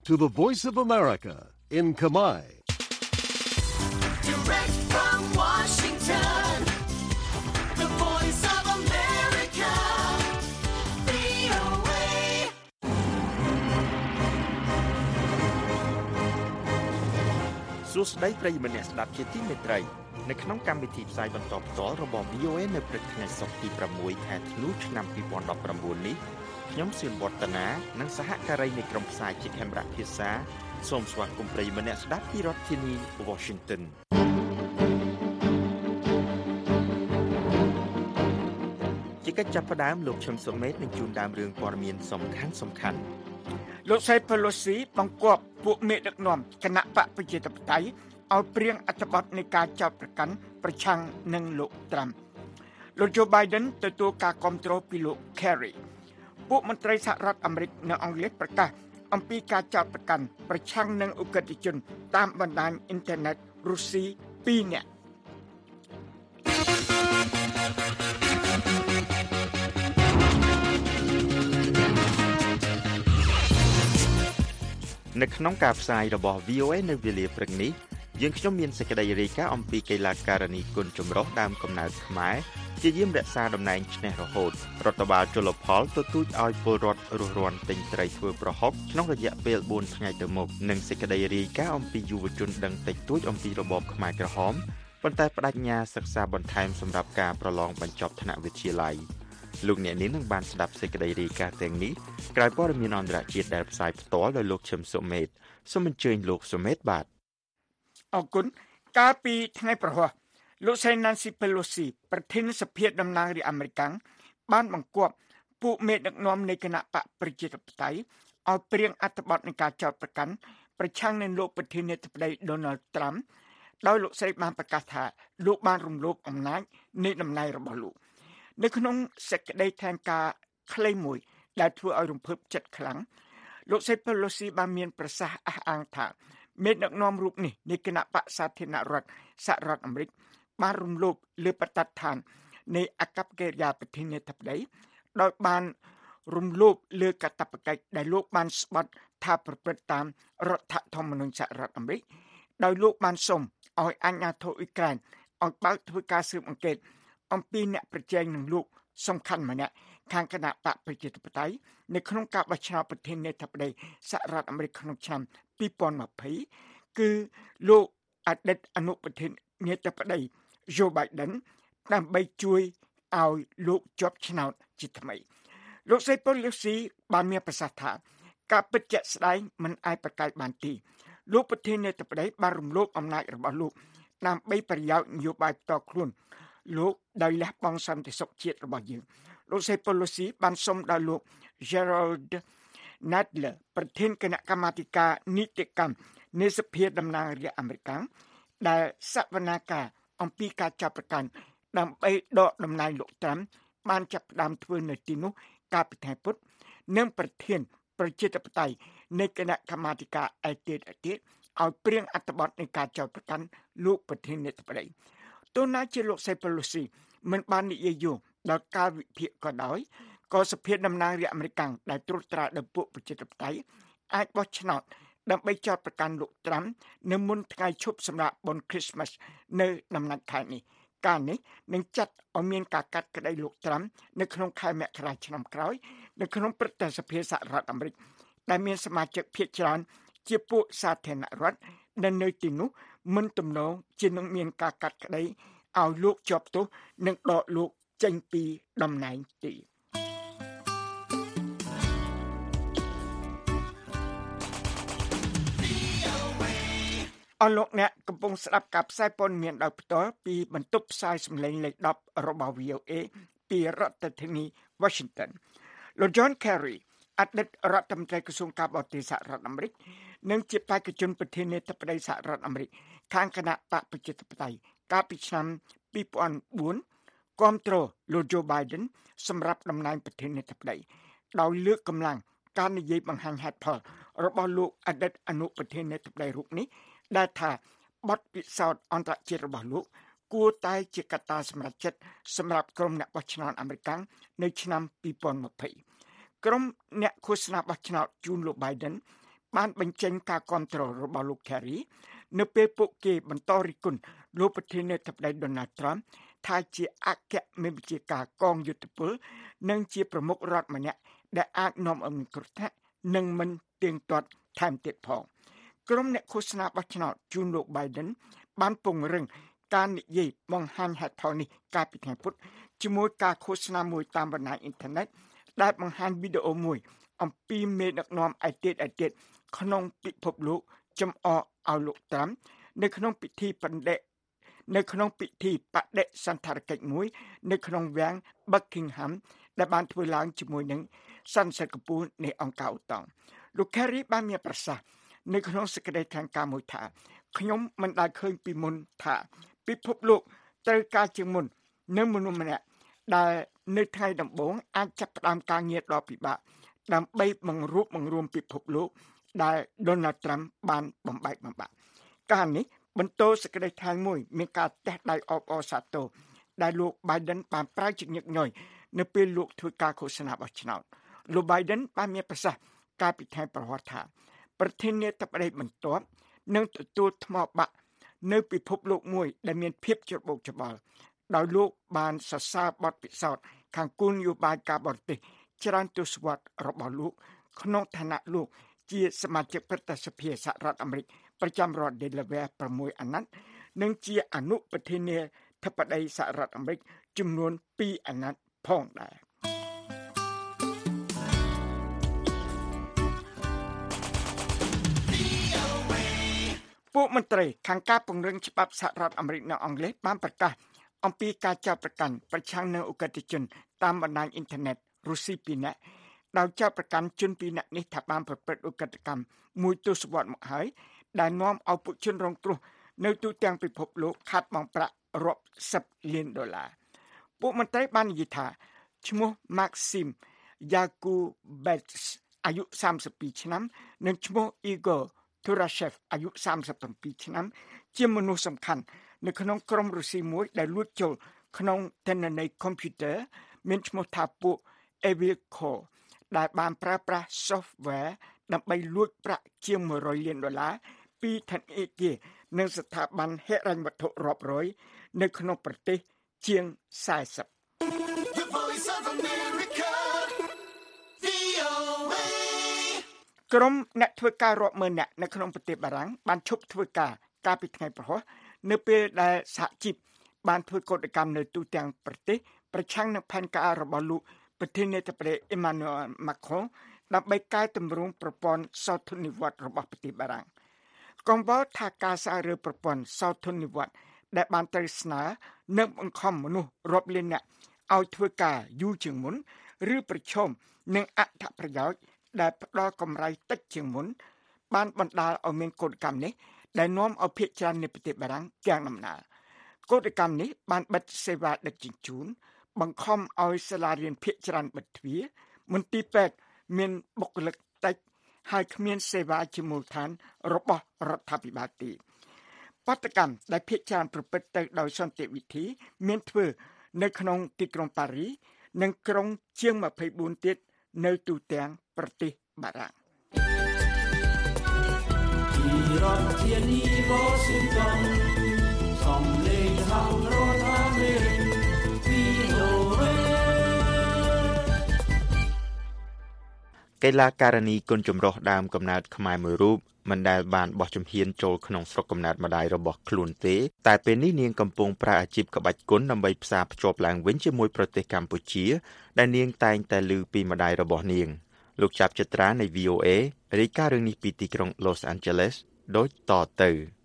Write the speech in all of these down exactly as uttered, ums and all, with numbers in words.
to the Voice of America in Khmer. Direct from Washington, the Voice of America, វី អូ เอសួស្តីប្រិយមិត្តអ្នកស្ដាប់ជាទីមេត្រីនៅក្នុងកម្មវិធីផ្សាយបន្តផ្ទាល់របស់ វី អូ เอ នៅព្រឹកថ្ងៃសុក្រទី6ខែធ្នូឆ្នាំ2019នេះខ្ញុំសៀមវឌ្ឍនានិងសហការីនៃក្រុមផ្សាយជាខេមរៈភាសាសូមស្វាគមន៍ប្រិយមិត្តអ្នកស្ដាប់ពីរដ្ឋធានី Washington ជាកិច្ចចាប់ផ្ដើមលោកឈឹមសុមេតនឹងជួនដើមរឿងព័ត៌មានសំខាន់សំខាន់លោកស្រី Pelosi បង្គាប់ពួកមេដឹកនាំគណៈបកប្រជាធិបតេយ្យឲ្យព្រៀងអត្ថបទនៃការចោទប្រកាន់ប្រឆាំងនឹងលោក Trump លោក Joe Biden ទទួលការគាំទ្រពីលោក Kerry ពួកមន្ត្រីសហរដ្ឋអាមេរិកនៅអង់គ្លេសប្រកាសអំពីការចោទប្រកាន់ប្រឆាំងនឹងឧក្រិដ្ឋជនតាមបណ្ដាញអ៊ីនធឺណិតរុស្ស៊ីពីរនាក់នៅក្នុងការផ្សាយរបស់ វី អូ เอ នៅវេលាព្រឹកនេះយើងខ្ញុំមានសេចក្តីរាយការណ៍អំពីកីឡាការិនីគុណចម្រុះដើមកំណើតខ្មែរជាយាមរក្សាតំណែងឈ្នះរហូតរដ្ឋបាលជលផលទទូចឲ្យពលរដ្ឋរស់រានទិញត្រីធ្វើប្រហុកក្នុងរយៈពេលបួនថ្ងៃទៅមុខនិងសេចក្តីរាយការណ៍អំពីយុវជនដឹងតិចតួចអំពីរបបខ្មែរក្រហមប៉ុន្តែបដិញ្ញាសិក្សាបន្ថែមសម្រាប់ការប្រឡងបញ្ចប់ថ្នាក់វិទ្យាល័យលោកអ្នកនាងនឹងបានស្ដាប់សេចក្តីរាយការណ៍ទាំងនេះក្រោយព័ត៌មានអន្តរជាតិដែលផ្សាយផ្ទាល់ដោយលោកឈឹមសុមេតសូមអញ្ជើញលោកសុមេតបាទអរគុណកាលពីថ្ងៃប្រហ័សលោកស្រី Nancy Pelosi ប្រធានសភាតំណាងរាស្ត្រអាមេរិកបានបង្គាប់ពួកមេដឹកនាំនៃគណៈបកប្រជាធិបតេយ្យឲ្យព្រៀងអត្ថបទនៃការចោទប្រកាន់ប្រឆាំងនឹងលោកប្រធានាធិបតី Donald Trump ដោយលោកស្រីបានប្រកាសថាលោកបានរំលោភអំណាចនៃតំណែងរបស់លោកនៅក្នុងសេចក្តីថ្លែងការណ៍ខ្លីមួយដែលធ្វើឲ្យរំភើបចិត្តខ្លាំងលោកស្រី Pelosi បានមានប្រសាសន៍អះអាងថាមេដឹកនាំរូបនេះនៃគណៈបក្សសាធារណរដ្ឋសហរដ្ឋអាមេរិកបានរំលោភលើបទដ្ឋាននៃអកប្បកិរិយាប្រធានាធិបតីដោយបានរំលោភលើកាតព្វកិច្ចដែលលោកបានស្បត់ថាប្រព្រឹត្តតាមរដ្ឋធម្មនុញ្ញសហរដ្ឋអាមេរិកដោយលោកបានសុំឲ្យអាជ្ញាធរអ៊ុយក្រែនឲ្យបើកធ្វើការស៊ើបអង្កេតអំពីអ្នកប្រជែងនឹងលោកសំខាន់ម្នាក់ខាងគណៈបកប្រជាធិបតេយ្យនៅក្នុងការបោះឆ្នោតប្រធានាធិបតីសហរដ្ឋអាមេរិកក្នុងឆ្នាំពីរពាន់ยี่สิบគឺលោកអតីតអនុប្រធានាធិបតី Joe Biden ដើម្បីជួយឲ្យលោកជាប់ឆ្នោតជាថ្មីលោកស្រី Pelosi បានមានប្រសាសន៍ថាការពិតជាក់ស្ដែងមិនអាចប្រកែកបានទេលោកប្រធានាធិបតីបានរំលោភអំណាចរបស់លោកដើម្បីប្រយោជន៍នយោបាយផ្ទាល់ខ្លួនលោកដោយលះបង់សន្តិសុខជាតិរបស់យើងលោកស្រី Pelosi បានសុំដល់លោក Gerald Nadler ប្រធានគណៈកម្មាធិការនីតិកម្មនៃសភាតំណាងរាស្ត្រអាមេរិកដែលសវនាការអំពីការចាប់ប្រកាន់ដើម្បីដកតំណែងលោក Trump បានចាប់ផ្ដើមធ្វើនៅទីនោះកាលពីថ្ងៃពុធនិងប្រធានប្រជាធិបតេយ្យនៃគណៈកម្មាធិការឯទៀតឯទៀតឲ្យព្រៀងអត្ថបទនៃការចោទប្រកាន់លោកប្រធានាធិបតីទោះណាជាលោកស្រី Pelosi មិនបាននិយាយយោងដល់ការវិភាគក៏ដោយក៏សភាតំណាងរាស្ត្រអាមេរិកដែលត្រួតត្រាដល់ពួកប្រជាធិបតេយ្យអាចបោះឆ្នោតដើម្បីចោទប្រកាន់លោក Trump នៅមុនថ្ងៃឈប់សម្រាកបុណ្យ Christmas នៅដំណាច់ខែនេះការនេះនឹងចាត់ឲ្យមានការកាត់ក្តីលោក Trump នៅក្នុងខែមករាឆ្នាំក្រោយនៅក្នុងព្រឹទ្ធសភាសហរដ្ឋអាមេរិកដែលមានសមាជិកភាគច្រើនជាពួកសាធារណរដ្ឋដែលនៅទីនោះមិនទំនងជានឹងមានការកាត់ក្តីឲ្យលោកជាប់ទោសនិងដកលោកចេញពីតំណែងទីអរលោកអ្នកកំពុងស្ដាប់ការផ្សាយព័ត៌មានដោយផ្ទាល់ពីបន្ទប់ផ្សាយសម្លេងលេខដប់របស់ វី អូ เอ ពីរដ្ឋធានី Washington លោក John Kerry អតីតរដ្ឋមន្ត្រីក្រសួងការបរទេសសហរដ្ឋអាមេរិកនិងជាបេក្ខជនប្រធានាធិបតីសហរដ្ឋអាមេរិកខាងគណៈបកប្រជាធិបតេយ្យកាលពីឆ្នាំពីរពាន់បួនគាំទ្រលោក Joe Biden សម្រាប់តំណែងប្រធានាធិបតីដោយលើកកម្លាំងការនិយាយបង្ហាញហេតុផលរបស់លោកអតីតអនុប្រធានាធិបតីរូបនេះដែលថាបទពិសោធន៍អន្តរជាតិរបស់លោកគួរតែជាកត្តាសម្រេចចិត្តសម្រាប់ក្រុមអ្នកបោះឆ្នោតអាមេរិកនៅឆ្នាំពីរពាន់ยี่สิบក្រុមអ្នកឃោសនាបោះឆ្នោតជូនលោក Biden បានបញ្ចេញការគាំទ្ររបស់លោក Kerry នៅពេលពួកគេបន្តរិះគន់លោកប្រធានាធិបតី Donald Trump ថាជាអគ្គមេបញ្ជាការកងយុទ្ធពលនិងជាប្រមុខរដ្ឋម្នាក់ដែលអាចនាំឲ្យមានគ្រោះថ្នាក់និងមិនទៀងទាត់ថែមទៀតផងក្រុមអ្នកឃោសនាបោះឆ្នោតជូនលោក Biden បានពង្រឹងការនិយាយបង្ហាញហេតុផលនេះកាលពីថ្ងៃពុធជាមួយការឃោសនាមួយតាមបណ្ដាញអ៊ីនធឺណិតដែលបង្ហាញវីដេអូមួយអំពីមេដឹកនាំឯទៀតឯទៀតក្នុងពិភពលោកចំអកឲ្យលោកត្រាំនៅក្នុងពិធីបណ្ដិនៅក្នុងពិធីបដិសណ្ឋារកិច្ចមួយនៅក្នុងវាំង Buckingham ដែលបានធ្វើឡើងជាមួយនឹងសន្និសីទកម្ពុជានៃអង្គការអូតង់លោក Kerry បានមានប្រសាសន៍នៅក្នុងសេចក្តីថ្លែងការណ៍មួយថាខ្ញុំមិនដែលឃើញពីមុនថាពិភពលោកត្រូវការជាងមុននៅមនុស្សម្នាក់ដែលនៅថ្ងៃដំបូងអាចចាប់ផ្ដើមការងារដ៏ពិបាកដើម្បីបង្រួបបង្រួមពិភពលោកដែល Donald Trump បានបំបែកបំបាក់ការនេះបន្តសេចក្តីថ្លែងមួយមានការតេះដៃអបអរសាទរដែលលោក Biden បានប្រើជាញឹកញយនៅពេលលោកធ្វើការឃោសនាបោះឆ្នោតលោក Biden បានមានប្រសាសន៍កាលពីថ្ងៃប្រហ័សថាប្រធានាធិបតីបន្ទាប់នឹងទទួលថ្មបាក់នៅពិភពលោកមួយដែលមានភាពច្របូកច្របល់ដោយលោកបានសរសើរបទពិសោធន៍ខាងគោលនយោបាយការបរទេសច្រើនទសវត្សរ៍របស់លោកក្នុងឋានៈលោកជាសមាជិកព្រឹទ្ធសភាសហរដ្ឋអាមេរិកប្រចាំរដ្ឋ Delaware ប្រាំមួយអាណត្តិនិងជាអនុប្រធានាធិបតីសហរដ្ឋអាមេរិកចំនួនពីរអាណត្តិផងដែរពួកមន្ត្រីខាងការពង្រឹងច្បាប់សហរដ្ឋអាមេរិកនៅអង់គ្លេសបានប្រកាសអំពីការចោទប្រកាន់ប្រឆាំងនឹងឧក្រិដ្ឋជនតាមបណ្ដាញអ៊ីនធឺណិតរុស្ស៊ីពីរនាក់ដោយចោទប្រកាន់ជនពីរនាក់នេះថាបានប្រព្រឹត្តឧក្រិដ្ឋកម្មមួយទសវត្សរ៍មកហើយដែលនាំឲ្យពួកជនរងគ្រោះនៅទូទាំងពិភពលោកខាត់បង់ប្រាក់រាប់សិបលានដុល្លារពួកមន្ត្រីបាននិយាយថាឈ្មោះ Maxim Yakubets អាយុសាមសិបពីរឆ្នាំនិងឈ្មោះ Igor Turashev អាយុសាមសិបពីរឆ្នាំជាមនុស្សសំខាន់នៅក្នុងក្រុមរុស្ស៊ីមួយដែលលួចចូលក្នុងទិន្នន័យកុំព្យូទ័រមានឈ្មោះថាពួក Evil Core ដែលបានប្រើប្រាស់ software ដើម្បីលួចប្រាក់ជាងមួយរយលានដុល្លារពីធនាគារនិងស្ថាប័នហិរញ្ញវត្ថុរាប់រយនៅក្នុងប្រទេសជាងសែសិប The Voice of America, វី អូ เอក្រុមអ្នកធ្វើការរាប់ម៉ឺននាក់នៅក្នុងប្រទេសបារាំងបានឈប់ធ្វើការកាលពីថ្ងៃប្រហ័សនៅពេលដែលសហជីពបានធ្វើកោតកម្មនៅទូទាំងប្រទេសប្រឆាំងនឹងផែនការរបស់លោកប្រធានាធិបតី Emmanuel Macron ដើម្បីកែតម្រង់ប្រព័ន្ធសោធននិវត្តន៍របស់ប្រទេសបារាំងកង្វល់ថាការសារើប្រព័ន្ធសោធននិវត្តន៍ដែលបានត្រូវស្នើនឹងបង្ខំមនុស្សរាប់លាននាក់ឲ្យធ្វើការយូរជាងមុនឬប្រឈមនឹងអត្ថប្រយោជន៍ដែលផ្ដល់កម្រៃតិចជាងមុនបានបណ្ដាលឲ្យមានកោតកម្មនេះដែលនាំឲ្យភាគច្រើននៃប្រទេសបារាំងទាំងដំណើរកោតកម្មនេះបានបិទសេវាដឹកជញ្ជូនបង្ខំឲ្យសាលារៀនភាគច្រើនបិទទ្វារមន្ទីរពេទ្យមានបុគ្គលិកតិចហើយគ្មានសេវាជាមូលដ្ឋានរបស់រដ្ឋាភិបាលទេបាតុកម្មដែលភាគច្រើនប្រព្រឹត្តទៅដោយសន្តិវិធីមានធ្វើនៅក្នុងទីក្រុងប៉ារីសនិងក្រុងជាងម្ភៃបួនទៀតនៅទូទាំងប្រទេសបារាំងពីរដ្ឋធានី Washington សំឡេងហៅរដ្ឋអាមេរិក វី អូ เอកីឡាករនីគុនចម្រុះដើមកំណើតខ្មែរមួយរូបមិនដែលបានបោះជំហានចូលក្នុងស្រុកកំណើតម្ដាយរបស់ខ្លួនទេតែពេលនេះនាងកំពុងប្រើអាជីពក្បាច់គុនដើម្បីផ្សារភ្ជាប់ឡើងវិញជាមួយប្រទេសកម្ពុជាដែលនាងតែងតែឮពីម្ដាយរបស់នាងលោកចាប់ចិត្រានៃ វី អូ เอ រាយការណ៍រឿងនេះពីទីក្រុង Los Angeles ដូចតទៅ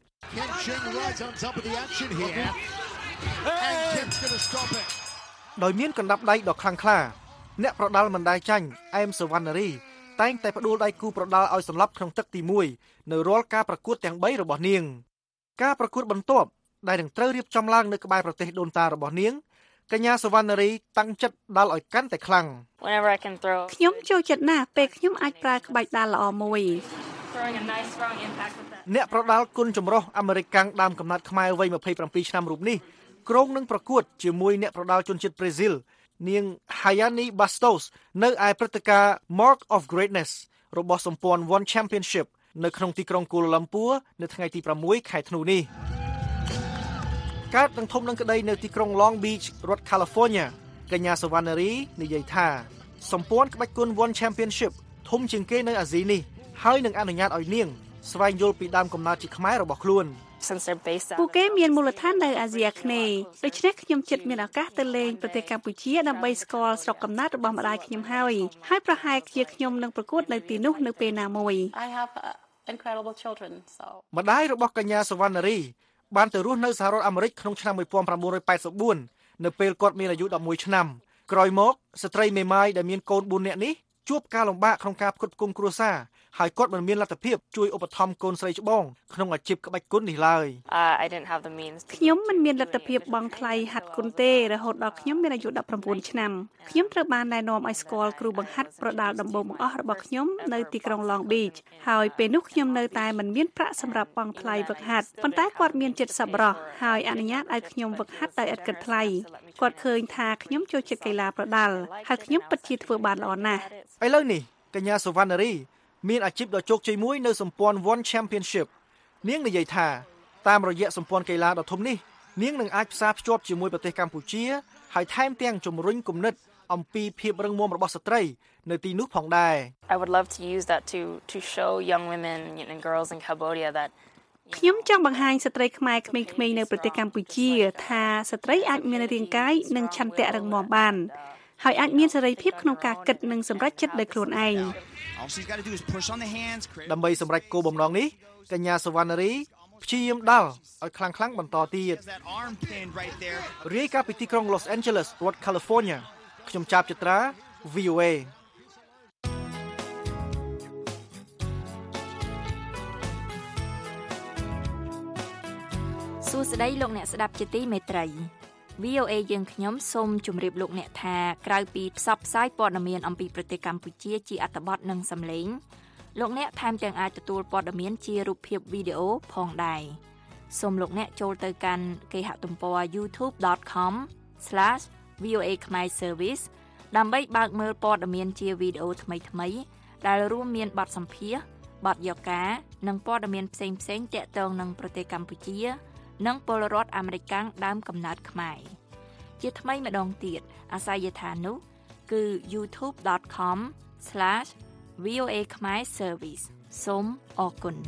ដោយមានកណ្ដាប់ដៃដ៏ខ្លាំងក្លាអ្នកប្រដាល់មិនដែលចាញ់អែមសវណ្ណារីតែងតែផ្ដួលដៃគូប្រដាល់ឲ្យសន្លប់ក្នុងទឹកទីមួយនៅរាល់ការប្រកួតទាំងបីរបស់នាងការប្រកួតបន្ទាប់ដែលនឹងត្រូវរៀបចំឡើងនៅក្បែរប្រទេសដូនតារបស់នាងកញ្ញាសវណ្ណារីតាំងចិត្តដាល់ឲ្យកាន់តែខ្លាំងខ្ញុំចូលចិត្តណាស់ពេលខ្ញុំអាចប្រើក្បាច់ដាល់ល្អមួយអ្នកប្រដាល់គុនចម្រុះអាមេរិកកាំងដើមកំណើតខ្មែរវ័យម្ភៃប្រាំពីរឆ្នាំរូបនេះក្រុងនឹងប្រកួតជាមួយអ្នកប្រដាល់ជនជាតិប្រេស៊ីលនាង Hayani Bastos នៅឯព្រឹត្តិការណ៍ Mark of Greatness របស់សម្ព័ន្ធ One Championship នៅក្នុងទីក្រុងគូឡាឡាំពួរនៅថ្ងៃទី6ខែធ្នូនេះកើតនឹងធំនឹងក្តីនៅទីក្រុង Long Beach រដ្ឋ California កញ្ញាសវណ្ណារីនិយាយថាសម្ព័ន្ធក្បាច់គុន One Championship ធំជាងគេនៅអាស៊ីនេះហើយនឹងអនុញ្ញាតឲ្យនាងស្វែងយល់ពីដើមកំណើតជាខ្មែររបស់ខ្លួនពួកគេមានមូលដ្ឋាននៅអាស៊ីអាគ្នេយ៍ដូច្នេះខ្ញុំជិតមានឱកាសទៅលេងប្រទេសកម្ពុជាដើម្បីស្គាល់ស្រុកកំណើតរបស់ម្ដាយខ្ញុំហើយហើយប្រហែលជាខ្ញុំនឹងប្រកួតនៅទីនោះនៅពេលណាមួយម្ដាយរបស់កញ្ញាសវណ្ណារីបានទៅរស់នៅសហរដ្ឋអាមេរិកក្នុងឆ្នាំnineteen eighty-fourនៅពេលគាត់មានអាយុelevenឆ្នាំក្រោយមកស្ត្រីមេម៉ាយដែលមានកូនfourនាក់នេះជួបការលំបាកក្នុងការផ្គត់ផ្គង់គ្រួសារហើយគាត់មិនមានលទ្ធភាពជួយឧបត្ថម្ភកូនស្រីច្បងក្នុងអាជីពក្បាច់គុននេះឡើយខ្ញុំមិនមានលទ្ធភាពបង់ថ្លៃហាត់គុនទេរហូតដល់ខ្ញុំមានអាយុnineteenឆ្នាំខ្ញុំត្រូវបានណែនាំឲ្យស្គាល់គ្រូបង្ហាត់ប្រដាល់ដំបូងបង្អស់របស់ខ្ញុំនៅទីក្រុង Long Beach ហើយពេលនោះខ្ញុំនៅតែមិនមានប្រាក់សម្រាប់បង់ថ្លៃវឹកហាត់ប៉ុន្តែគាត់មានចិត្តសប្បុរសហើយអនុញ្ញាតឲ្យខ្ញុំវឹកហាត់ដោយឥតគិតថ្លៃគាត់ឃើញថាខ្ញុំចូលចិត្តកីឡាប្រដាល់ហើយខ្ញុំពិតជាធ្វើបានល្អណាស់ឥឡូវនេះកញ្ញាសវណ្ណារីមានអាជីពដ៏ជោគជ័យមួយនៅសម្ព័ន្ធ One Championship នាងនិយាយថាតាមរយៈសម្ព័ន្ធកីឡាដ៏ធំនេះនាងនឹងអាចផ្សារភ្ជាប់ជាមួយប្រទេសកម្ពុជាហើយថែមទាំងជំរុញគំនិតអំពីភាពរឹងមាំរបស់ស្ត្រីនៅទីនោះផងដែរ I would love to use that to to show young women and girls in Cambodia that ខ្ញុំចង់បង្ហាញស្ត្រីខ្មែរក្មេងៗនៅប្រទេសកម្ពុជាថាស្ត្រីអាចមានរាងកាយនិងឆន្ទៈរឹងមាំបានហើយអាចមានសេរីភាពក្នុងការគិតនិងសម្រេចចិត្តដោយខ្លួនឯងដើម្បីសម្រេចគោលបំណងនេះកញ្ញាសវណ្ណារីព្យាយាមដាល់ឲ្យខ្លាំងៗបន្តទៀតរាយការណ៍ពីទីក្រុង Los Angeles រដ្ឋ California ខ្ញុំចាប់ចត្រា V O A សួស្តីលោកអ្នកស្ដាប់ជាទីមេត្រី V O A យើងខ្ញុំសូមជម្រាបលោកអ្នកថាក្រៅពីផ្សព្វផ្សាយព័ត៌មានអំពីប្រទេសកម្ពុជាជាអត្ថបទនិងសំឡេងលោកអ្នកថែមទាំងអាចទទួលព័ត៌មានជារូបភាពវីដេអូផងដែរសូមលោកអ្នកចូលទៅកាន់គេហទំព័រ youtube dot com slash v o a khmer service ដើម្បីបើកមើលព័ត៌មានជាវីដេអូថ្មីៗដែលរួមមានបទសម្ភាសន៍បទយកការនិងព័ត៌មានផ្សេងៗទាក់ទងនឹងប្រទេសកម្ពុជានិងពលរដ្ឋអាមេរិកដើមកំណើតខ្មែរជាថ្មីម្ដងទៀតអាសយដ្ឋាននោះគឺ youtube dot com slash v o a khmer service សូមអរគុណ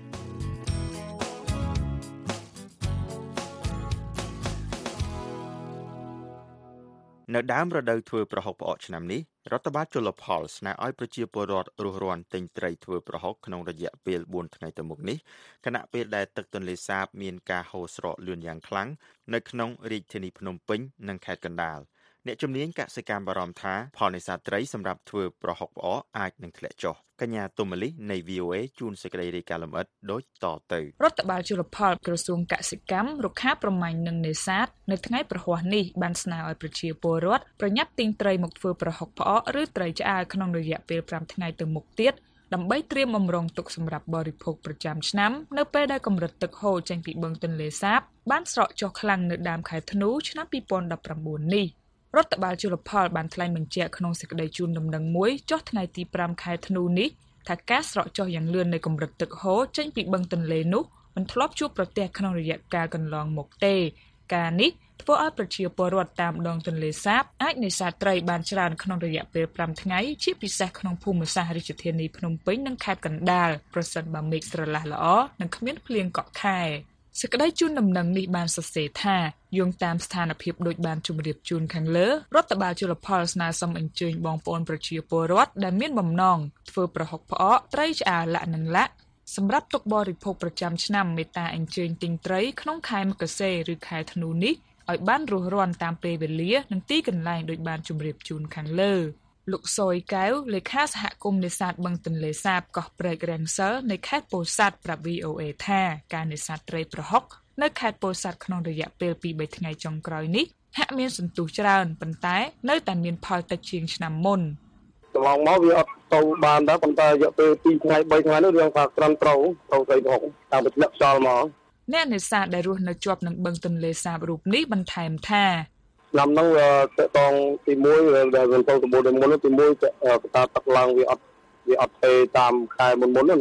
នៅដើមរដូវធ្វើប្រហុកផ្អកឆ្នាំនេះរដ្ឋបាលជលផលស្នើឲ្យប្រជាពលរដ្ឋរស់រានទិញត្រីធ្វើប្រហុកក្នុងរយៈពេលfourថ្ងៃទៅមុខនេះខណៈពេលដែលទឹកទន្លេសាបមានការហូរស្រកលឿនយ៉ាងខ្លាំងនៅក្នុងរាជធានីភ្នំពេញនិងខេត្តកណ្ដាលអ្នកជំនាញកសិកម្មបារម្ភថាផលនេសាទត្រីសម្រាប់ធ្វើប្រហុកផ្អកអាចនឹងធ្លាក់ចុះកញ្ញាទុំមលីនៃ V O A ជូនសេចក្តីរាយការណ៍លម្អិតដូចតទៅរដ្ឋបាលជលផលក្រសួងកសិកម្មរុក្ខាប្រមាញ់និងនេសាទនៅថ្ងៃប្រហ័សនេះបានស្នើឲ្យប្រជាពលរដ្ឋប្រញាប់ទិញត្រីមកធ្វើប្រហុកផ្អកឬត្រីឆ្អើរក្នុងរយៈពេលfiveថ្ងៃទៅមុខទៀតដើម្បីត្រៀមបម្រុងទុកសម្រាប់បរិភោគប្រចាំឆ្នាំនៅពេលដែលកម្រិតទឹកហូរចេញពីបឹងទន្លេសាបបានស្រកចុះខ្លាំងនៅដើមខែធ្នូឆ្នាំtwenty nineteenនេះរដ្ឋបាលជលផលបានថ្លែងបញ្ជាក់ក្នុងសេចក្តីជូនដំណឹងមួយចុះថ្ងៃទីfiveខែធ្នូនេះថាការស្រកចុះយ៉ាងលឿននៃកម្រិតទឹកហូរចេញពីបឹងទន្លេនោះមិនធ្លាប់ជួបប្រទះក្នុងរយៈកាលកន្លងមកទេការនេះធ្វើឲ្យប្រជាពលរដ្ឋតាមដងទន្លេសាបអាចនេសាទត្រីបានច្រើនក្នុងរយៈពេលfiveថ្ងៃជាពិសេសក្នុងភូមិសាស្ត្ររាជធានីភ្នំពេញនិងខេត្តកណ្ដាលប្រសិនបើមេឃស្រឡះល្អនិងគ្មានភ្លៀងកក់ខែសេចក្តីជូនដំណឹងនេះបានសរសេរថាយោងតាមស្ថានភាពដូចបានជម្រាបជូនខាងលើរដ្ឋបាលជលផលស្នើសុំអញ្ជើញបងប្អូនប្រជាពលរដ្ឋដែលមានបំណងធ្វើប្រហុកផ្អកត្រីឆ្អើរលាក់និងលាក់សម្រាប់ទុកបរិភោគប្រចាំឆ្នាំមេត្តាអញ្ជើញទិញត្រីក្នុងខែមករាឬខែធ្នូនេះឲ្យបានរស់រានតាមពេលវេលានិងទីកន្លែងដូចបានជម្រាបជូនខាងលើលោកសុយកែវលេខាសហគមន៍នេសាទបឹងទន្លេសាបកោះព្រែករាំងសិលនៃខេត្តពោធិ៍សាត់ប្រាប់ V O A ថាការនេសាទត្រីប្រហុកនៅខេត្តពោធិ៍សាត់ក្នុងរយៈពេលtwo to threeថ្ងៃចុងក្រោយនេះហាក់មានសន្ទុះច្រើនប៉ុន្តែនៅតែមានផលតិចជាងឆ្នាំមុនកន្លងមកវាអត់ទៅបានដែរប៉ុន្តែរយៈពេលtwoថ្ងៃthreeថ្ងៃនេះរឿងថាត្រឹមត្រូវត្រូវត្រីប្រហុកតាមពីធ្លាក់ខ្យល់មកអ្នកនេសាទដែលរស់នៅជាប់នឹងបឹងទន្លេសាបរូបនេះបន្ថែមថាឆ្នាំហ្នឹងតកងទីoneដែលមិនទៅសម្បូរតែមុនទីoneកតាទឹកឡើងវាអត់វាអត់ទេតាមខែមុនមុនណា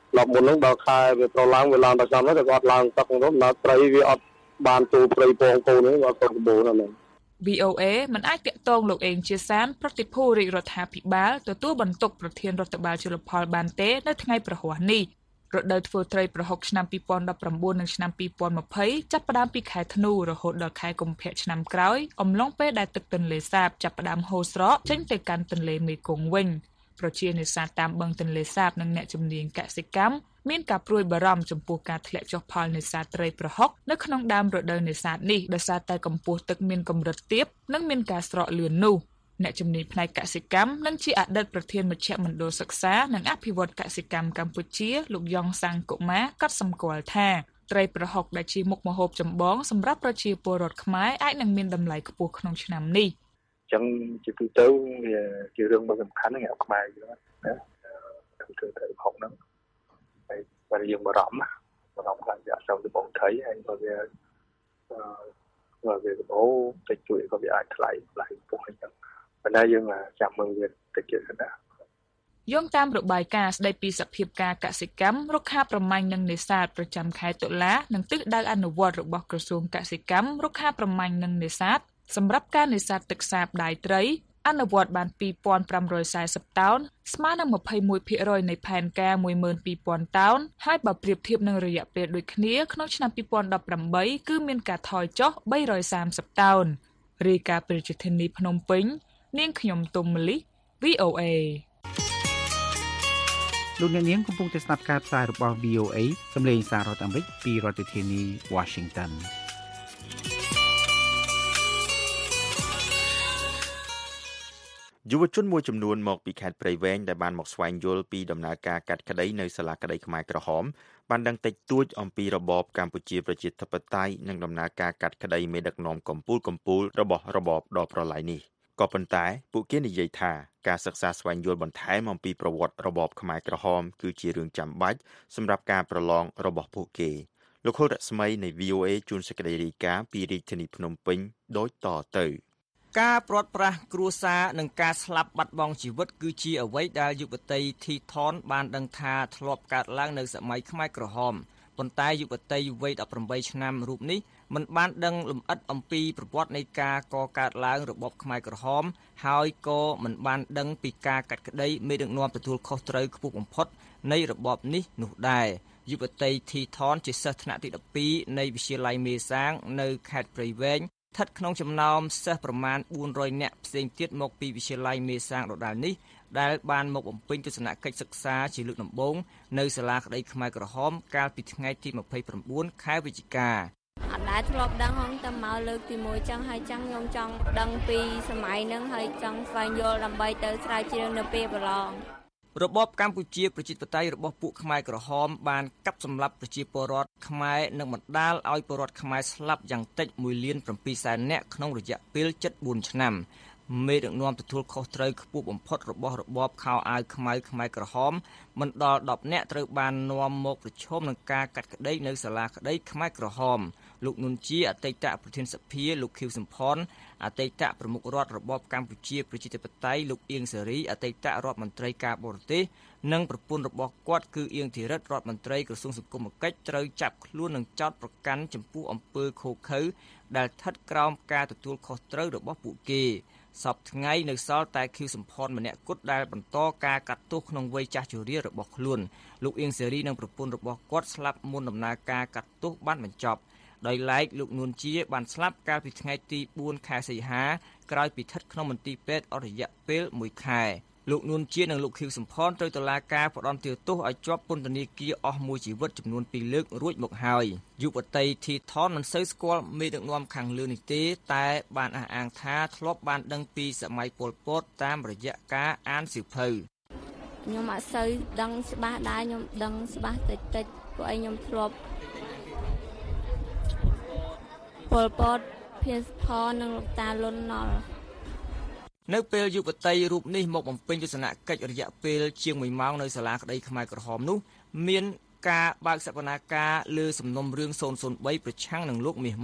ដល់មុនហ្នឹងដល់ខែវាប្រឡើងវាឡើងដល់ចាំទៅគាត់ឡើងទឹកហ្នឹងដល់ត្រីវាអត់បានទូព្រៃពងកូនហ្នឹងអត់ទៅសម្បូរហ្នឹងវី អូ អេ មិនអាចតាក់ទងលោកអេងជាសានប្រតិភូរាជរដ្ឋាភិបាលទទួលបន្ទុកប្រធានរដ្ឋបាលជលផលបានទេនៅថ្ងៃប្រហ័សនេះរដូវធ្វើត្រីប្រហុកឆ្នាំពីរពាន់ដប់ប្រាំបួននិងឆ្នាំពីរពាន់ម្ភៃចាប់ផ្ដើមពីខែធ្នូរហូតដល់ខែកុម្ភៈឆ្នាំក្រោយអំឡុងពេលដែលទឹកទន្លេសាបចាប់ផ្ដើមហូរស្រកចេញទៅកាន់ទន្លេមេគង្គវិញប្រជានេសាទតាមបឹងទន្លេសាបនិងអ្នកជំនាញកសិកម្មមានការព្រួយបារម្ភចំពោះការធ្លាក់ចុះផលនេសាទត្រីប្រហុកនៅក្នុងដើមរដូវនេសាទនេះដោយសារតែកម្ពស់ទឹកមានកម្រិតទាបនិងមានការស្រកលឿននោះអ្នកជំនាញផ្នែកកសិកម្មនិងជាអតីតប្រធានមជ្ឈមណ្ឌលសិក្សានិងអភិវឌ្ឍកសិកម្មកម្ពុជាលោកយ៉ងសាំងកុមារក៏សម្គាល់ថាត្រីប្រហុកដែលជាមុខម្ហូបចម្បងសម្រាប់ប្រជាពលរដ្ឋខ្មែរអាចនឹងមានតម្លៃខ្ពស់ក្នុងឆ្នាំនេះអញ្ចឹងជាទូទៅវាជារឿងដ៏សំខាន់ណាស់ខ្មែរយើងណាគឺធ្វើត្រីប្រហុកហ្នឹងហើយបើយើងបារម្ភបារម្ភខ្លាំងពីអសរដំបងត្រីហើយបើវាបើវាបោតិចជួយក៏វាអាចថ្លៃថ្លៃពោះអញ្ចឹងប៉ុន្តែយើងចាំមើលវាតិចទៀតណាយោងតាមរបាយការណ៍ស្ដីពីសភាពការកសិកម្មរុក្ខាប្រមាញ់និងនេសាទប្រចាំខែតុលានិងទិសដៅអនុវត្តរបស់ក្រសួងកសិកម្មរុក្ខាប្រមាញ់និងនេសាទសម្រាប់ការនេសាទទឹកសាបដាយត្រីអនុវត្តបានពីរពាន់ប្រាំរយសែសិបតោនស្មើនឹង ម្ភៃមួយភាគរយ នៃផែនការ មួយម៉ឺនពីរពាន់តោនហើយបើប្រៀបធៀបនឹងរយៈពេលដូចគ្នាក្នុងឆ្នាំពីរពាន់ដប់ប្រាំបីគឺមានការថយចុះបីរយសាមសិបតោនរាយការណ៍ពីរាជធានីភ្នំពេញនាងខ្ញុំទុំមលី វី អូ អេលោកអ្នកនាងកំពុងតែស្ដាប់ការផ្សាយរបស់ វី អូ អេ សម្លេងសាររដ្ឋអាមេរិកពីរដ្ឋធានី Washington យុវជនមួយចំនួនមកពីខេត្តព្រៃវែងដែលបានមកស្វែងយល់ពីដំណើរការកាត់ក្តីនៅសាលាក្តីខ្មែរក្រហមបានដឹងតិចតួចអំពីរបបកម្ពុជាប្រជាធិបតេយ្យនិងដំណើរការកាត់ក្តីមេដឹកនាំកម្ពុជាកម្ពុជារបស់របបដ៏ប្រឡាយនេះក៏ប៉ុន្តែពួកគេនិយាយថាការសិក្សាស្វែងយល់បន្ថែមអំពីប្រវត្តិរបបខ្មែរក្រហមគឺជារឿងចាំបាច់សម្រាប់ការប្រឡងរបស់ពួកគេលោកហុលរស្មីនៃ វី អូ អេ ជួនសេចក្តីរាយការណ៍ពីរាជធានីភ្នំពេញដូចតទៅការព្រាត់ប្រាសគ្រួសារនិងការស្លាប់បាត់បង់ជីវិតគឺជាអ្វីដែលយុវតីធីថនបានដឹងថាធ្លាប់កើតឡើងនៅសម័យខ្មែរក្រហមប៉ុន្តែយុវតីវ័យដប់ប្រាំបីឆ្នាំរូបនេះមិនបានដឹងលម្អិតអំពីប្រវត្តិនៃការកកើតឡើងរបបខ្មែរក្រហមហើយក៏មិនបានដឹងពីការកាត់ក្តីមេដឹកនាំទទួលខុសត្រូវខ្ពស់បំផុតនៃរបបនេះនោះដែរយុវតីធីថនជាសិស្សថ្នាក់ទីដប់ពីរនៃវិទ្យាល័យមេសាងនៅខេត្តព្រៃវែងស្ថិតក្នុងចំណោមសិស្សប្រមាណបួនរយនាក់ផ្សេងទៀតមកពីវិទ្យាល័យមេសាងដដែលនេះដែលបានមកបំពេញទស្សនកិច្ចសិក្សាជាលើកដំបូងនៅសាលាក្តីខ្មែរក្រហមកាលពីថ្ងៃទីម្ភៃប្រាំបួនខែវិច្ឆិកាអត់ដែលធ្លាប់ដឹងហងតែមកលើកទីមួយចឹងហើយចឹងខ្ញុំចង់ដឹងពីសម័យហ្នឹងហើយចង់ស្វែងយល់ដើម្បីទៅស្រាវជ្រាវនៅពេលប្រឡងរបបកម្ពុជាប្រជាធិបតេយ្យរបស់ពួកខ្មែរក្រហមបានកាប់សម្លាប់ប្រជាពលរដ្ឋខ្មែរនិងបណ្ដាលឲ្យពលរដ្ឋខ្មែរស្លាប់យ៉ាងតិចមួយលានប្រាំពីរសែននាក់ក្នុងរយៈពេលជិតបួនឆ្នាំមេដឹកនាំទទួលខុសត្រូវខ្ពស់បំផុតរបស់របបខោអាវខ្មៅខ្មែរក្រហមមិនដល់ដប់នាក់ត្រូវបាននាំមកប្រឈមនឹងការកាត់ក្តីនៅសាលាក្តីខ្មែរក្រហមលោកនួនជាអតីតប្រធានសភាលោកខៀវសំផនអតីតប្រមុខរដ្ឋរបបកម្ពុជាប្រជាធិបតេយ្យលោកអៀងសេរីអតីតរដ្ឋមន្ត្រីការបរទេសនិងប្រពន្ធរបស់គាត់គឺអៀងធីរិតរដ្ឋមន្ត្រីក្រសួងសង្គមកិច្ចត្រូវចាប់ខ្លួននិងចោទប្រកាន់ចំពោះអំពើឃោរឃៅដែលស្ថិតក្រោមការទទួលខុសត្រូវរបស់ពួកគេសពថ្ងៃនៅសល់តែខៀវសំផនម្នាក់គត់ដែលបន្តការកាត់ទោសក្នុងវ័យចាស់ជរារបស់ខ្លួនលោកអៀងសេរីនិងប្រពន្ធរបស់គាត់ស្លាប់មុនដំណើរការកាត់ទោសបានបញ្ចប់ដោយឡែកលោកនួនជាបានស្លាប់កាលពីថ្ងៃទីបួនខែសីហាក្រោយពីស្ថិតក្នុងមន្ទីរពេទ្យអស់រយៈពេលមួយខែលោកនួនជានិងលោកខៀវសំផនត្រូវតុលាការផ្តន្ទាទោសឲ្យជាប់ពន្ធនាគារអស់មួយជីវិតចំនួនពីរលើករួចមកហើយយុវតីធីថនមិនសូវស្គាល់មេដឹកនាំខាងលើនេះទេតែបានអះអាងថាធ្លាប់បានដឹងពីសម័យប៉ុលពតតាមរយៈការអានសៀវភៅខ្ញុំអត់សូវដឹងច្បាស់ដែរខ្ញុំដឹងច្បាស់តិចតិចព្រោះឯងខ្ញុំធ្លាប់ប៉ុលពតភាសផននិងលោកតាលុនណល់នៅពេលយុវតីរូបនេះមកបំពេញទស្សនកិច្ចរយៈពេលជាងមួយម៉ោងនៅសាលាក្តីខ្មែរក្រហមនោះមានការបើកសវនាការលើសំណុំរឿង ศูនย์ ศูនย์ បីប្រឆាំងនឹងលោកមាសមុត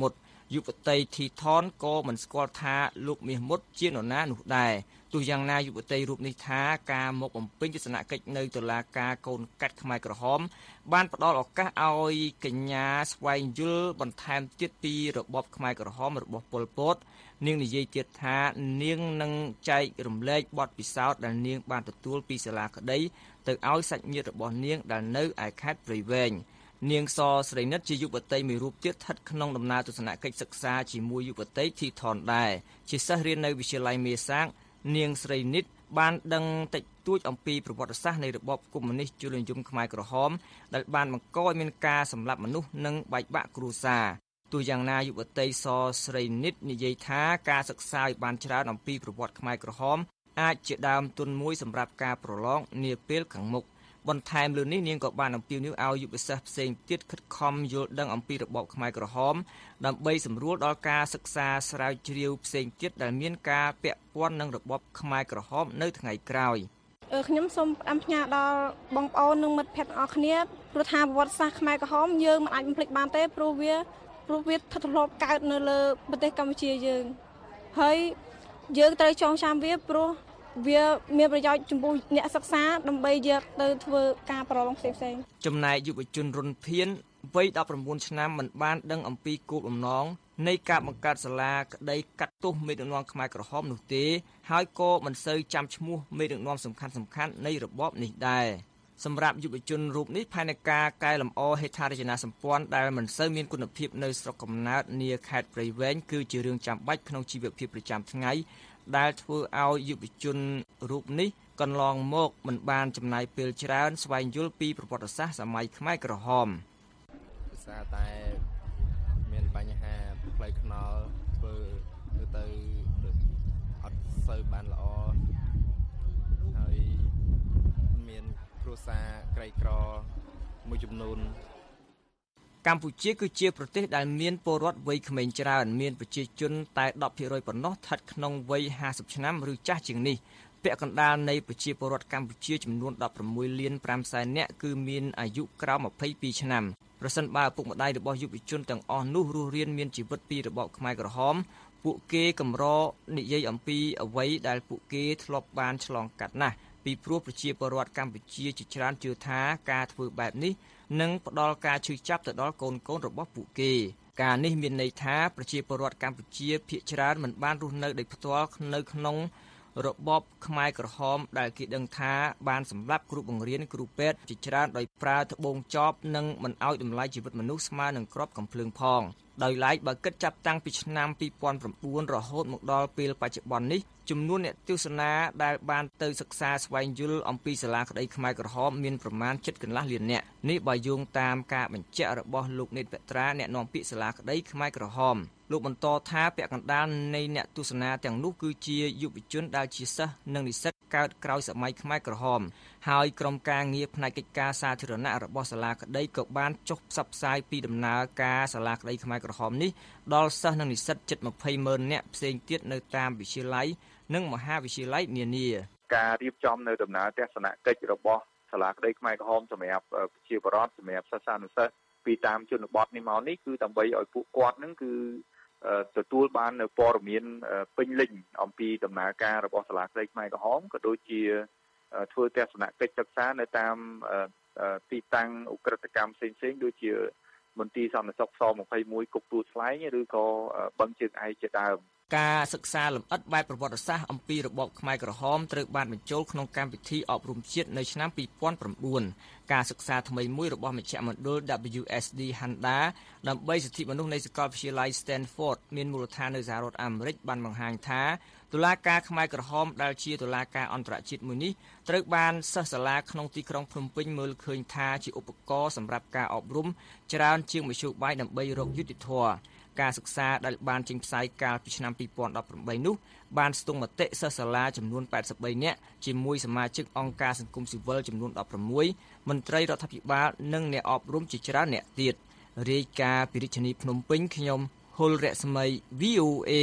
យុវតីធីថនក៏មិនស្គាល់ថាលោកមាសមុតជានរណានោះដែរទោះយ៉ាងណាយុវតីរូបនេះថាការមកបំពេញទស្សនកិច្ចនៅតុលាការកូនកាត់ខ្មែរក្រហមបានផ្ដល់ឱកាសឲ្យកញ្ញាស្វែងយល់បន្ថែមទៀតពីរបបខ្មែរក្រហមរបស់ប៉ុល ពត នាងនិយាយទៀតថានាងនឹងចែករំលែកបទពិសោធន៍ដែលនាងបានទទួលពីសាលាក្តីទៅឲ្យសាច់ញាតិរបស់នាងដែលនៅឯខេត្តព្រៃវែងនាងសស្រីនិតជាយុវតីមួយរូបទៀតស្ថិតក្នុងដំណើរទស្សនកិច្ចសិក្សាជាមួយយុវតីធីថនដែរជាសិស្សរៀននៅវិទ្យាល័យមេសាកនាងស្រីនិតបានដឹងតិចតួចអំពីប្រវត្តិសាស្ត្រនៃរបបកុម្មុយនីសជលនិយមខ្មែរក្រហមដែលបានបង្កឲ្យមានការសម្លាប់មនុស្សនិងបែកបាក់គ្រួសារទោះយ៉ាងណាយុវតីសស្រីនិតនិយាយថាការសិក្សាឲ្យបានច្រើនអំពីប្រវត្តិខ្មែរក្រហមអាចជាដើមទុនមួយសម្រាប់ការប្រឡងនាពេលខាងមុខបន្ថែមលើនេះនាងក៏បានអំពាវនាវឲ្យយុវសិស្សផ្សេងទៀតខិតខំយល់ដឹងអំពីរបបខ្មែរក្រហមដើម្បីសម្រួលដល់ការសិក្សាស្រាវជ្រាវផ្សេងទៀតដែលមានការពាក់ព័ន្ធនឹងរបបខ្មែរក្រហមនៅថ្ងៃក្រោយខ្ញុំសូមផ្ដាំផ្ញើដល់បងប្អូននិងមិត្តភ័ក្តិទាំងអស់គ្នាព្រោះថាប្រវត្តិសាស្ត្រខ្មែរក្រហមយើងមិនអាចបំភ្លេចបានទេព្រោះវាព្រោះវាស្ថិតធ្លាប់កើតនៅលើប្រទេសកម្ពុជាយើងហើយយើងត្រូវចងចាំវាព្រោះវាមានប្រយោជន៍ចំពោះអ្នកសិក្សាដើម្បីយកទៅធ្វើការប្រឡងផ្សេងៗចំណែកយុវជនរុនភៀនវ័យដប់ប្រាំបួនឆ្នាំមិនបានដឹងអំពីគោលបំណងនៃការបង្កើតសាលាក្តីកាត់ទោសមេដឹកនាំខ្មែរក្រហមនោះទេហើយក៏មិនសូវចាំឈ្មោះមេដឹកនាំសំខាន់សំខាន់នៃរបបនេះដែរសម្រាប់យុវជនរូបនេះផែនការកែលម្អហេដ្ឋារចនាសម្ព័ន្ធដែលមិនសូវមានគុណភាពនៅស្រុកកំណើតនាខេត្តព្រៃវែងគឺជារឿងចាំបាច់ក្នុងជីវភាពប្រចាំថ្ងៃដែលធ្វើឲ្យយុវជនរូបនេះកន្លងមកមិនបានចំណាយពេលច្រើនស្វែងយល់ពីប្រវត្តិសាស្ត្រសម័យខ្មែរក្រហមភាសាតែមានបញ្ហាផ្លូវថ្នល់ធ្វើទៅអត់សូវបានល្អហើយមានគ្រួសារក្រីក្រមួយចំនួនកម្ពុជាគឺជាប្រទេសដែលមានពលរដ្ឋវ័យក្មេងច្រើនមានប្រជាជនតែ ដប់ភាគរយ ប៉ុណ្ណោះស្ថិតក្នុងវ័យห้าสิบឆ្នាំឬចាស់ជាងនេះពាក់កណ្ដាលនៃប្រជាពលរដ្ឋកម្ពុជាចំនួន ដប់ប្រាំមួយលានប្រាំសែននាក់គឺមានអាយុក្រោមម្ភៃពីរឆ្នាំប្រសិនបើឪពុកម្ដាយរបស់យុវជនទាំងអស់នោះរស់រានមានជីវិតពីរបបខ្មែរក្រហមពួកគេកម្រនិយាយអំពីអ្វីដែលពួកគេធ្លាប់បានឆ្លងកាត់ណាស់ពីព្រោះប្រជាពលរដ្ឋកម្ពុជាជាច្រើនជឿថាការធ្វើបែបនេះនឹងផ្ដល់ការឈឺចាប់ទៅដល់កូនកូនរបស់ពួកគេការនេះមានន័យថាប្រជាពលរដ្ឋកម្ពុជាភាគច្រើនមិនបានរស់នៅដោយផ្ទាល់នៅក្នុងរបបខ្មែរក្រហមដែលគេដឹងថាបានសម្លាប់គ្រូបង្រៀនគ្រូពេទ្យជាច្រើនដោយប្រើត្បូងចបនិងមិនឲ្យតម្លៃជីវិតមនុស្សស្មើនឹងគ្រាប់កាំភ្លើងផងដោយឡែកបើគិតចាប់តាំងពីឆ្នាំពីរពាន់ប្រាំបួនរហូតមកដល់ពេលបច្ចុប្បន្ននេះចំនួនអ្នកទស្សនាដែលបានទៅសិក្សាស្វែងយល់អំពីសាលាក្តីខ្មែរក្រហមមានប្រមាណជិតកន្លះលាននាក់នេះបើយោងតាមការបញ្ជាក់របស់លោកនេតវត្រាអ្នកនាំពាក្យសាលាក្តីខ្មែរក្រហមលោកបន្តថាពាក់កណ្ដាលនៃអ្នកទស្សនាទាំងនោះគឺជាយុវជនដែលជាសិស្សនិងនិស្សិតកើតក្រោយសម័យខ្មែរក្រហមហើយក្រុមការងារផ្នែកកិច្ចការសាធារណៈរបស់សាលាក្តីក៏បានចុះផ្សព្វផ្សាយពីដំណើរការសាលាក្តីខ្មែរក្រហមនេះដល់សិស្សនិងនិស្សិតជិតម្ភៃម៉ឺននាក់ផ្សេងទៀតនៅតាមវិទ្យាល័យនិងមហាវិទ្យាល័យនានាការរៀបចំនៅដំណើរទស្សនកិច្ចរបស់សាលាក្តីខ្មែរក្រហមសម្រាប់ប្រជាពលរដ្ឋសម្រាប់សិស្សានុសិស្សពីតាមជនបទនេះមកនេះគឺដើម្បីឲ្យពួកគាត់នឹងគឺទទួលបាននៅព័ត៌មានពេញលេញអំពីដំណើរការរបស់សាលាក្តីខ្មែរក្រហមក៏ដូចជាធ្វើទស្សនកិច្ចសិក្សានៅតាមទីតាំងឧក្រិដ្ឋកម្មផ្សេងៗដូចជាមន្ទីរសន្តិសុខស-ម្ភៃមួយគុកទួលស្លែងឬក៏បឹងជើងឯកជាដើមការសិក្សាលម្អិតបែបប្រវត្តិសាស្ត្រអំពីរបបខ្មែរក្រហមត្រូវបានបញ្ចូលក្នុងកម្មវិធីអប់រំជាតិនៅឆ្នាំពីរពាន់ប្រាំបួនការសិក្សាថ្មីមួយរបស់មជ្ឈមណ្ឌល ដាប៊្យូ អេស ឌី Handa ដើម្បីសិទ្ធិមនុស្សនៃសាកលវិទ្យាល័យ Stanford មានមូលដ្ឋាននៅសហរដ្ឋអាមេរិកបានបង្ហាញថាតុលាការខ្មែរក្រហមដែលជាតុលាការអន្តរជាតិមួយនេះត្រូវបានសិស្សសាលាក្នុងទីក្រុងភ្នំពេញមើលឃើញថាជាឧបករណ៍សម្រាប់ការអប់រំច្រើនជាងមធ្យោបាយដើម្បីរកយុត្តិធម៌ការសិក្សាដែលបានចេញផ្សាយកាលពីឆ្នាំពីរពាន់ដប់ប្រាំបីនោះបានស្ទង់មតិសិស្សសាលាចំនួនแปดสิบ三នាក់ជាមួយសមាជិកអង្គការសង្គមស៊ីវិលចំនួនដប់ប្រាំមួយមន្ត្រីរដ្ឋាភិបាលនិងអ្នកអប់រំជាច្រើនអ្នកទៀតរាយការណ៍ពីរាជធានីភ្នំពេញខ្ញុំហុលរស្មី វី អូ เอ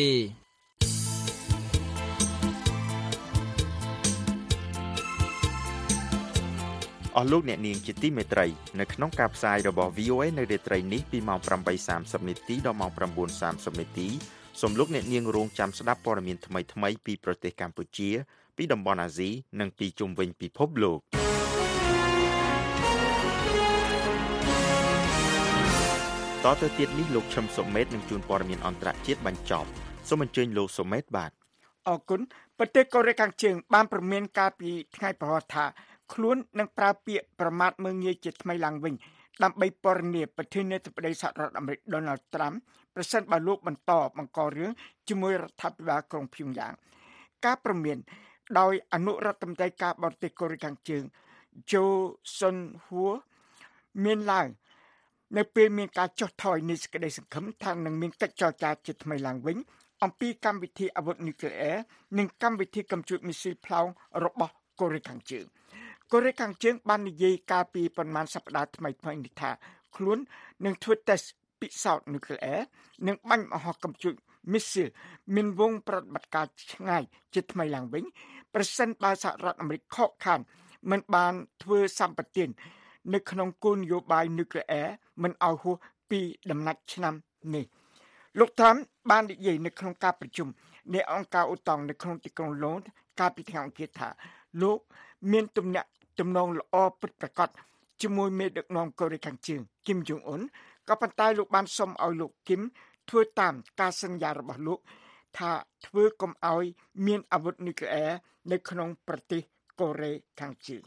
អស់លោកអ្នកនាងជាទីមេត្រីនៅក្នុងការផ្សាយរបស់ វី អូ អេ នៅរាត្រីនេះពីម៉ោងប្រាំបីសាមសិបនាទីដល់ម៉ោងប្រាំបួនសាមសិបនាទីសូមលោកអ្នកនាងរងចាំស្ដាប់ព័ត៌មានថ្មីៗពីប្រទេសកម្ពុជាពីតំបន់អាស៊ីនិងពីជុំវិញពិភពលោកតទៅទៀតនេះលោកឈឹមសុមេតនឹងជួនព័ត៌មានអន្តរជាតិបញ្ចប់សូមអញ្ជើញលោកសុមេតបាទអរគុណប្រទេសកូរ៉េខាងជើងបានព្រមានការពីថ្ងៃប្រហ័សថាខ្លួននឹងប្រើពាក្យប្រមាថមើលងាយជាថ្មីឡើងវិញដើម្បីពណ៌នាប្រធានាធិបតីសហរដ្ឋអាមេរិក Donald Trump ប្រសិនបើលោកបន្តបង្ករឿងជាមួយរដ្ឋាភិបាលក្រុងភីយ៉ុងយ៉ាងការព្រមានដោយអនុរដ្ឋមន្ត្រីការបរទេសកូរ៉េខាងជើង Jo Sun Hu មានឡើងនៅពេលមានការចុះថយនៃសេចក្តីសង្ឃឹមថានឹងមានកិច្ចចរចាជាថ្មីឡើងវិញអំពីកម្មវិធីអាវុធនុយក្លេអ៊ែរនិងកម្មវិធីកំជួចមីស៊ីលផ្លោងរបស់កូរ៉េខាងជើងកូរ៉េខាងជើងបាននិយាយកាលពីប្រមាណសប្តាហ៍ថ្មីៗនេះថាខ្លួននឹងធ្វើតេស្តពិសោធន៍នុយក្លេអ៊ែរនិងបាញ់មហោកំជួចមីស៊ីលមានវងប្រតិបត្តិការឆ្ងាយជាថ្មីឡើងវិញប្រសិនបើសហរដ្ឋអាមេរិកខកខានមិនបានធ្វើសម្បទាននៅក្នុងគោលនយោបាយនុយក្លេអ៊ែរមិនឲ្យហួសពីដំណាច់ឆ្នាំនេះលោកត្រាំបាននិយាយនៅក្នុងការប្រជុំនៃអង្គការអូតុងនៅក្នុងទីក្រុងឡូនកាលពីថ្ងៃអង្គារថាលោកមានទំនាក់ទំនងល្អពិតប្រាកដជាមួយមេដឹកនាំកូរ៉េខាងជើងគីមយ៉ុងអ៊ុនក៏ប៉ុន្តែលោកបានសុំឲ្យលោកគីមធ្វើតាមការសន្យារបស់លោកថាធ្វើកុំឲ្យមានអាវុធនុយក្លេអ៊ែរនៅក្នុងប្រទេសកូរ៉េខាងជើង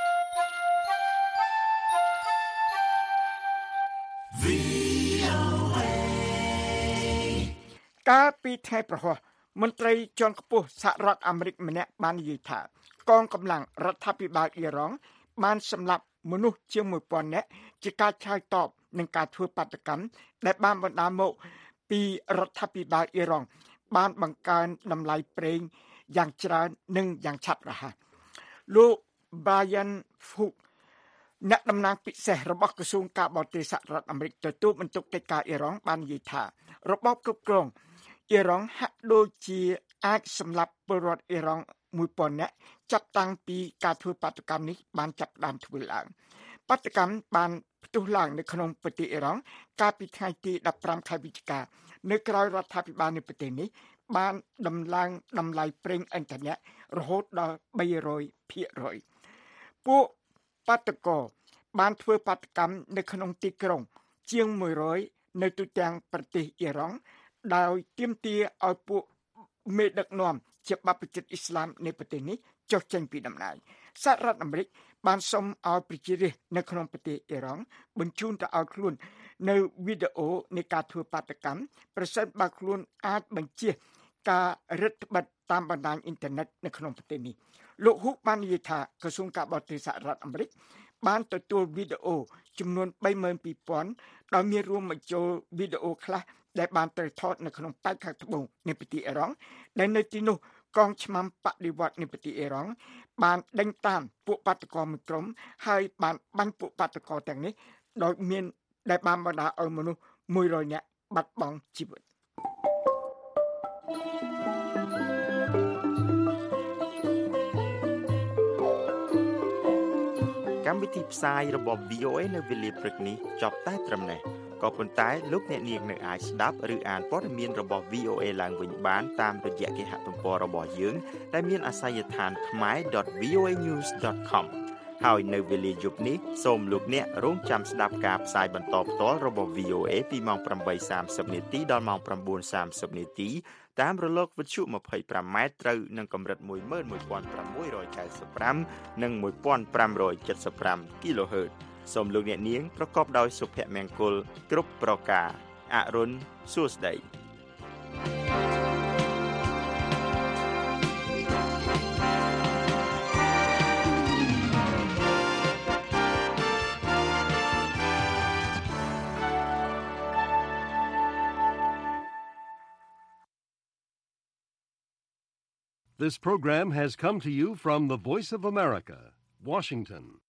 កាលពីថ្ងៃប្រហ័សមន្ត្រីជាន់ខ្ពស់សហរដ្ឋអាមេរិកម្នាក់បាននិយាយថាកងកម្លាំងរដ្ឋាភិបាលអ៊ីរ៉ង់បានសម្លាប់មនុស្សជាងមួយពាន់នាក់ជាការឆ្លើយតបនឹងការធ្វើបាតកម្មដែលបានបណ្ដាលមកពីរដ្ឋាភិបាលអ៊ីរ៉ង់បានបង្កើនតម្លៃប្រេងយ៉ាងច្រើននិងយ៉ាងឆាប់រហ័សលោក Brian Hook អ្នកតំណាងពិសេសរបស់ក្រសួងការបរទេសសហរដ្ឋអាមេរិកទទួលបន្ទុកកិច្ចការអ៊ីរ៉ង់បាននិយាយថារបបគ្រប់គ្រងអ៊ីរ៉ង់ហាក់ដូចជាអាចសម្លាប់ពលរដ្ឋអ៊ីរ៉ង់មួយពាន់នាក់ចាប់តាំងពីការធ្វើបាតកម្មនេះបានចាប់ផ្ដើមធ្វើឡើងបាតកម្មបានផ្ទុះឡើងនៅក្នុងប្រទេសអ៊ីរ៉ង់កាលពីថ្ងៃទីដប់ប្រាំខែវិច្ឆិកានៅក្រៅរដ្ឋាភិបាលនៃប្រទេសនេះបានដំឡើងតម្លៃប្រេងឥន្ធនៈរហូតដល់បីរយភាគរយពួកបាតកោបានធ្វើបាតកម្មនៅក្នុងទីក្រុងជាងមួយរយនៅទូទាំងប្រទេសអ៊ីរ៉ង់ដោយទាមទារឲ្យពួកមេដឹកនាំជាបព្វជិតអ៊ីស្លាមនៃប្រទេសនេះចុះចេញពីតំណែងសហរដ្ឋអាមេរិកបានសុំឲ្យប្រជារាស្ត្រនៅក្នុងប្រទេសអ៊ីរ៉ង់បញ្ជូនទៅឲ្យខ្លួននៅវីដេអូនៃការធ្វើបាតកម្មប្រសិនបើខ្លួនអាចបញ្ជាការរឹតបន្តឹងតាមបណ្ដាញអ៊ីនធឺណិតនៅក្នុងប្រទេសនេះលោកហ៊ូកបាននិយាយថាក្រសួងការបរទេសសហរដ្ឋអាមេរិកបានទទួលវីដេអូចំនួន បីម៉ឺនពីរពាន់ ដោយមានរួមបញ្ចូលវីដេអូខ្លះដែលបានត្រូវថតនៅក្នុងប៉ែកខាងត្បូងនៃប្រទេសអ៊ីរ៉ង់ដែលនៅទីនោះកងឆ្មាំបដិវត្តនៃប្រទេសអ៊ីរ៉ង់បានដេញតាមពួកបាតកោមួយក្រុមហើយបានបាញ់ពួកបាតកោទាំងនេះដោយមានដែលបានបណ្ដាលឲ្យមនុស្សមួយរយនាក់បាត់បង់ជីវិតកម្មវិធីផ្សាយរបស់ វី អូ អេ នៅវេលាព្រឹកនេះចប់តែត្រឹមនេះក៏ប៉ុន្តែលោកអ្នកនាងនៅអាចស្ដាប់ឬអានព័ត៌មានរបស់ វី អូ អេ ឡើងវិញបានតាមរយៈគេហទំព័ររបស់យើងដែលមានអាសយដ្ឋាន khmer dot v o a news dot com ហើយនៅវេលាយប់នេះសូមលោកអ្នករងចាំស្ដាប់ការផ្សាយបន្តផ្ទាល់របស់ វី អូ អេ ពីម៉ោងប្រាំបីសាមសិបនាទីដល់ម៉ោងប្រាំបួនសាមសិបនាទីតាមរលកវិទ្យុ ยี่สิบห้า ម៉ែត្រត្រូវនឹងកម្រិត một nghìn một trăm tám mươi lăm និង một nghìn năm trăm七十ห้า kHz សូមលោកអ្នកនាងប្រកបដោយសុភមង្គលគ្រប់ប្រការអរុនសួស្តី This program has come to you from the Voice of America, Washington.